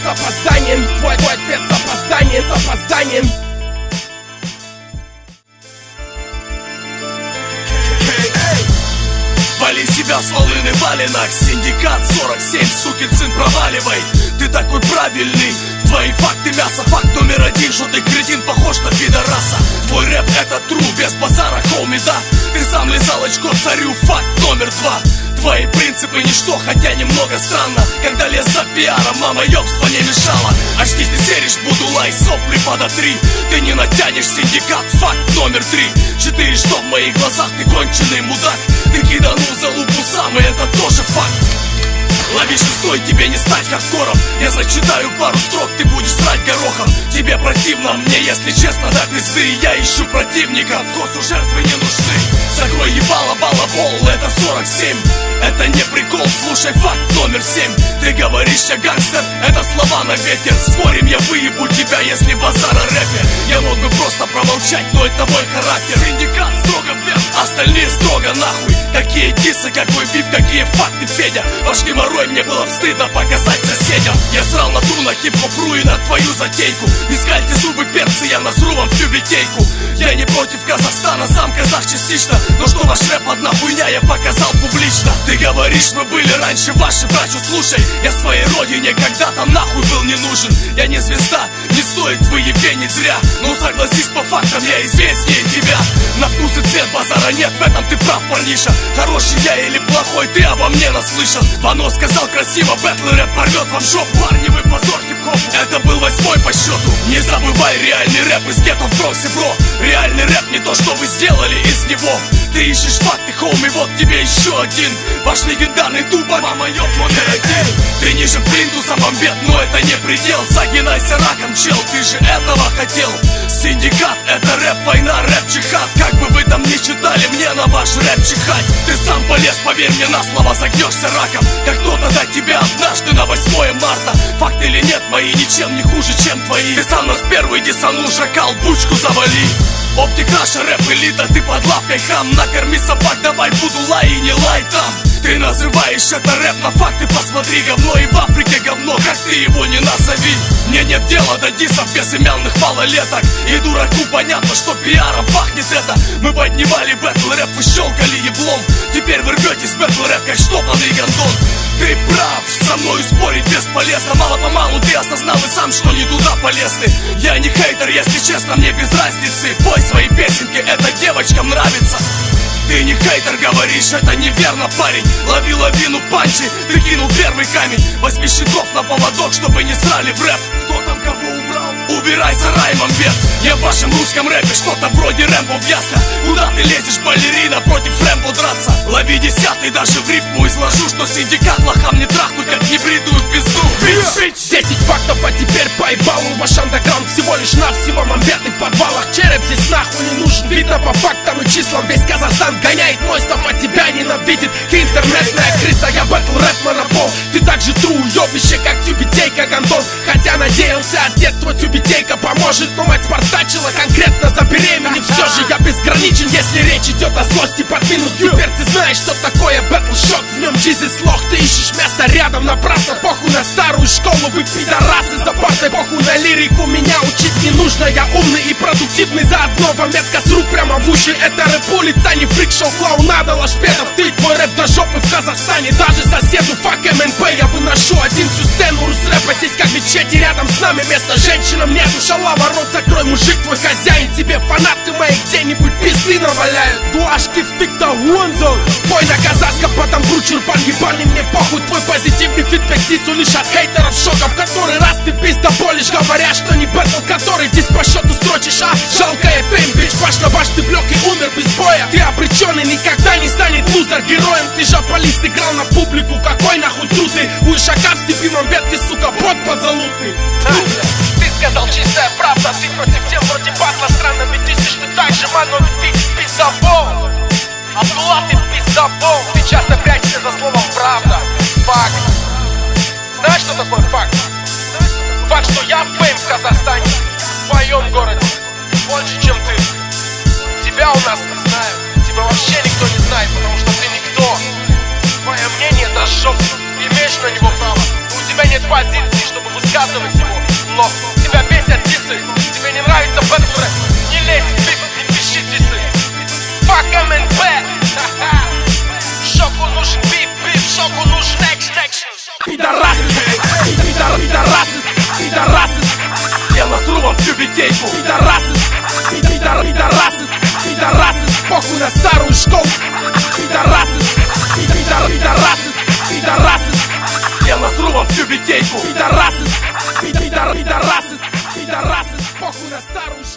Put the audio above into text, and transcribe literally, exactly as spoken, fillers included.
опозданием. Твой, твой ответ с опозданием, с опозданием. Вали себя с волны валенок, синдикат сорок семь, сукин сын, проваливай. Ты такой правильный, твои факты мясо. Факт номер один, что ты кретин, похож на пидораса. Твой рэп это тру, без базара, хоуми, да. Ты сам лизал очко царю, факт номер два. Твои принципы ничто, хотя немного странно. Когда лез за пиаром, мама ёбство не мешала. Очнись, ты серишь, буду лай, сопли подотри. Ты не натянешь синдикат, факт номер три. Четыре, что в моих глазах ты конченый мудак. Ты киданул за лупу сам, и это тоже факт. Лови шестой, тебе не стать хардкором. Я зачитаю пару строк, ты будешь срать горохом. Тебе противно, мне, если честно, до пизды. Я ищу противников, косу жертвы не нужны. Закрой ебало, балабол, это сорок семь. Это не прикол, слушай факт номер семь. Ты говоришь, я гангстер, это слова на ветер. Спорим, я выебу тебя, если базар о рэпе. Я мог бы просто промолчать, но это мой характер. Синдикат строго вверх, остальные строго нахуй. Какие дисы, какой биф, какие факты, Федя. Ваш геморрой, мне было стыдно показать соседям. Я срал на тру, на хип-хопру и на твою затейку. Не скальте зубы, перцы, я насру вам в тюбетейку. Я не против Казахстана, сам казах частично. Но что ваш рэп одна хуйня, я показал публично. Ты говоришь, мы были раньше ваши, братью, слушай. Я своей родине когда-то нахуй был не нужен. Я не звезда, не стоит выебенить зря. Но согласись, по фактам я известнее тебя. На вкус и цвет базара нет, в этом ты прав, парниша. Хороший я или плохой, ты обо мне наслышан. Вано сказал красиво, бэтл рэп порвет вам жопу. Парни, вы позор хип-хопу. Это был восьмой по счету. Не забывай, реальный рэп из гетто в Бронксе, бро. Реальный рэп не то, что вы сделали из него. Ты ищешь факты, хоуми, вот тебе еще один. Ваш легендарный тупо, мама ёб номер один. Ты ниже плинтуса бомбет, но это не предел. Загинайся раком, чел, ты же этого хотел. Синдикат, это рэп, война, рэп, джихад. Как бы вы там ни читали, мне на ваш рэп чихать. Ты сам полез, поверь мне на слово, загнешься раком. Как кто-то до тебя однажды на восьмое марта. Факт или нет, мои ничем не хуже, чем твои. Ты сам нас первый десанул, шакал, бучку завали. Оптик наша рэп элита, ты под лавкой хам. Накорми собак, давай буду лай и не лай там. Ты называешь это рэп, на факты посмотри. Говно и в Африке говно, как ты его не назови. Мне нет дела до дисов безымянных малолеток. И дураку понятно, что пиаром пахнет это. Мы поднимали бэтл рэп, вы щелкали еблом. Теперь вы рветесь бэтл рэп, как штопанный гондон. Ты прав, со мной спорить бесполезно. Мало-помалу ты осознал и сам, что не туда полез ты. Я не хейтер, если честно, мне без разницы. Пой свои песенки, это девочкам нравится. Ты не хейтер, говоришь, это неверно, парень. Лови лавину панчи, ты кинул первый камень. Возьми щитов на поводок, чтобы не срали в рэп. Кто там кого убрал? Убирайся раймом, бед. Я в вашем русском рэпе что-то вроде Рэмбо в ясно. Куда ты лезешь, балерина, против Рэмбо драться? Лови десятый, даже в рифму изложу, что синдикат лохам не трахнуть, как небритую пизду. Десять фактов, а теперь поебал. Ваш андеграунд всего лишь навсего мамбеты в подвалах. Череп здесь нахуй не нужен. Видно по фактам и числам, весь Казахстан гоняет мойстов, а тебя ненавидит. Ты интернетная крыса, я бэтл рэп монопол. Ты так же тру уебище, как тюбетейка гондон. Хотя надеялся от детства тюбетейка поможет. Но мать спартачила конкретно забеременев. Все же я безграничен, если речь идет о злости под минус. Теперь ты знаешь, что такое бэтл шок. В нем джизис лох, ты ищешь место рядом напрасно. Похуй на старую школу, вы пидорасы за партой. Похуй на лирику, меня учить не нужно. Я умный и продуктивный заодно. Вам метка с рук прямо в уши. Это рэп улица, не фрик-шоу, клоунада, лошпедов. Ты, твой рэп до жопы в Казахстане. Даже соседу, фак эм эн пэ. Я выношу один всю сцену рус-рэпа. Здесь как мечети, рядом с нами место женщинам нету. Шалава, рот закрой, мужик твой хозяин. Тебе фанаты мои где-нибудь пизды наваляют. Дуашки фикта уонзо. Пой на казахском, потом кручурбан ебаный, мне похуй. Твой позитивный фидбэк дису лишь от хейтеров шоков. Который раз ты пиздоболишь, говоря, что не бэтл, который дис по счету строчишь. А жалкая фейм, бич, баш на баш, ты блёк и умер без боя. Ты обреченный, никогда не станет лузер героем. Ты жополист, играл на публику, какой нахуй труд ты. У ишака в степи мамбет, ты, сука, бот подзалутный. Ты сказал чистая правда, ты против тем вроде батла. Странно, ведь ты ты так же, ман, но ведь ты пиздобол. Абдулла, ты пиздобол. Ты часто прячешься за словом правда. Факт. Знаешь, что такое факт? Факт, что я фейм в Казахстане, в твоем городе, больше, чем ты. Тебя у нас не знаю, тебя вообще никто не знает, потому что ты никто. Твое мнение это жоп, ты имеешь на него право. У тебя нет позиции, чтобы высказать высказывать его. Но тебя бесят дисы, тебе не нравится бэтуре, не лезь в бит, не пиши дисы. Fuck эм эн бэ. Шоку нужен бип, бип, шоку нужен экшн, экшн. Пидорасы, пидор, пидорасы, пидорасы. Я насру вам всю битейку. Пидорасы, пидор, пидорасы, пидорасы. Похуй на старую школу. Пидорасы, пидор, пидорасы, пидорасы. Я насру вам всю битейку. Пидорасы, пидор, пидорасы, пидорасы. Похуй на старую школу.